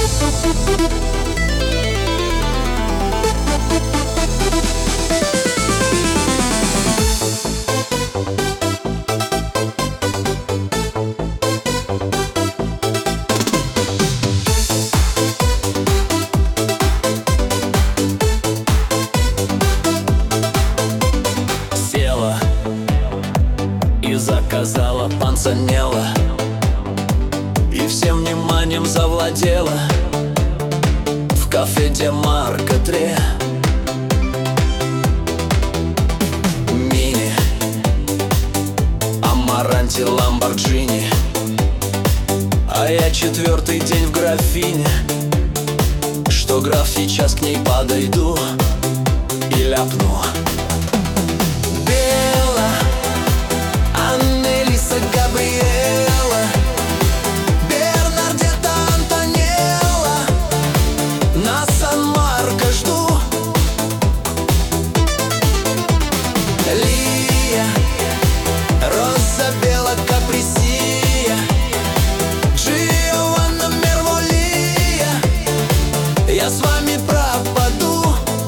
И заказала панцанелла, и всем вниманием завладела в кафе Демарко 3. Мини, Амаранти, Ламборджини, а я 4-й день в графине. Что граф, сейчас к ней подойду и ляпну: Габриэла, Бернардетта, Антонелла, на Сан-Марко жду. Лия, Роза Белла, Каприсия, Джиованна Мерволия, я с вами пропаду.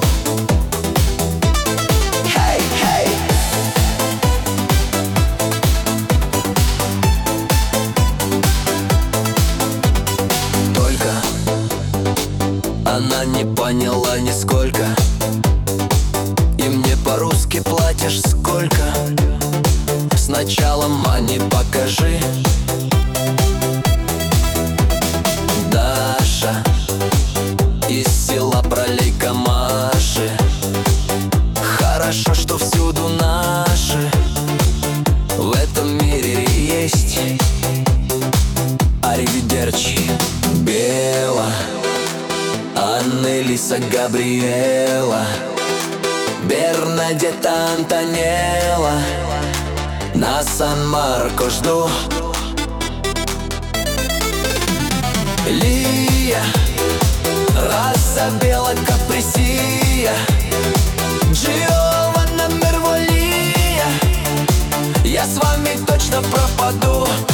Она не поняла нисколько: и мне по-русски платишь сколько? Сначала мани покажи. Даша из села пролей камаши. Хорошо, что всюду наши в этом мире есть. Аривидерчи. Белла, Аннелиса, Габриэла, Бернадетта, Антонелла, на Сан-Марко жду. Лия, Роза Белла, Каприсия, Джиованна Мерволия, я с вами точно пропаду.